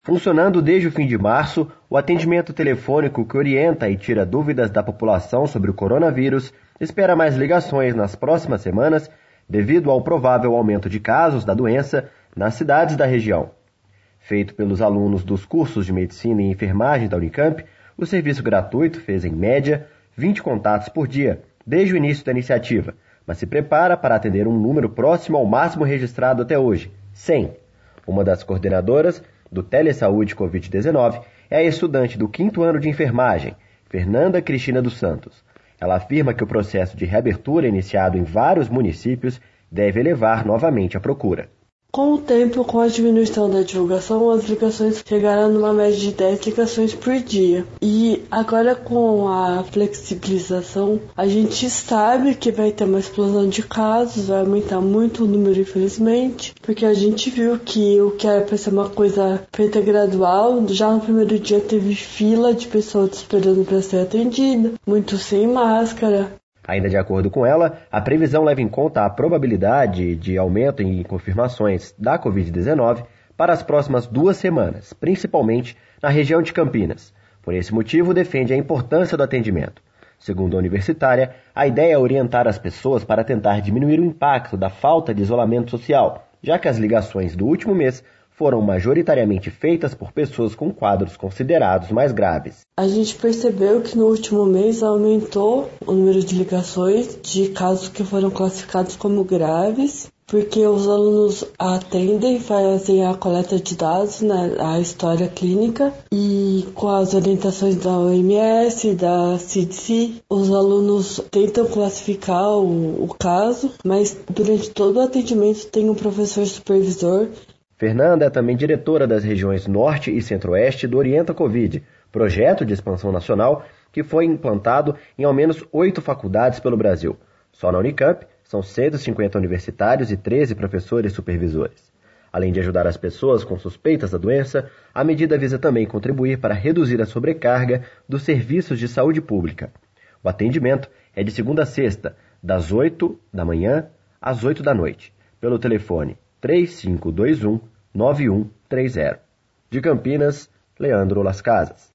Funcionando desde o fim de março, o atendimento telefônico que orienta e tira dúvidas da população sobre o coronavírus espera mais ligações nas próximas semanas devido ao provável aumento de casos da doença nas cidades da região. Feito pelos alunos dos cursos de Medicina e Enfermagem da Unicamp, o serviço gratuito fez, em média, 20 contatos por dia, desde o início da iniciativa, mas se prepara para atender um número próximo ao máximo registrado até hoje, 100. Uma das coordenadoras do Telesaúde Covid-19 é a estudante do 5º ano de enfermagem, Fernanda Cristina dos Santos. Ela afirma que o processo de reabertura iniciado em vários municípios deve elevar novamente a procura. Com o tempo, com a diminuição da divulgação, as ligações chegaram numa média de 10 ligações por dia. E agora, com a flexibilização, a gente sabe que vai ter uma explosão de casos, vai aumentar muito o número, infelizmente, porque a gente viu que o que era para ser uma coisa feita gradual, já no primeiro dia teve fila de pessoas esperando para ser atendida, muitos sem máscara. Ainda de acordo com ela, a previsão leva em conta a probabilidade de aumento em confirmações da Covid-19 para as próximas 2 semanas, principalmente na região de Campinas. Por esse motivo, defende a importância do atendimento. Segundo a universitária, a ideia é orientar as pessoas para tentar diminuir o impacto da falta de isolamento social, já que as ligações do último mês foram majoritariamente feitas por pessoas com quadros considerados mais graves. A gente percebeu que no último mês aumentou o número de ligações de casos que foram classificados como graves, porque os alunos atendem, fazem a coleta de dados, né, a história clínica, e com as orientações da OMS, da CDC, os alunos tentam classificar o caso, mas durante todo o atendimento tem um professor supervisor. Fernanda é também diretora das regiões Norte e Centro-Oeste do Orienta Covid, projeto de expansão nacional que foi implantado em ao menos 8 faculdades pelo Brasil. Só na Unicamp, são 150 universitários e 13 professores supervisores. Além de ajudar as pessoas com suspeitas da doença, a medida visa também contribuir para reduzir a sobrecarga dos serviços de saúde pública. O atendimento é de segunda a sexta, das 8 da manhã às 8 da noite, pelo telefone 3521-9130. De Campinas, Leandro Las Casas.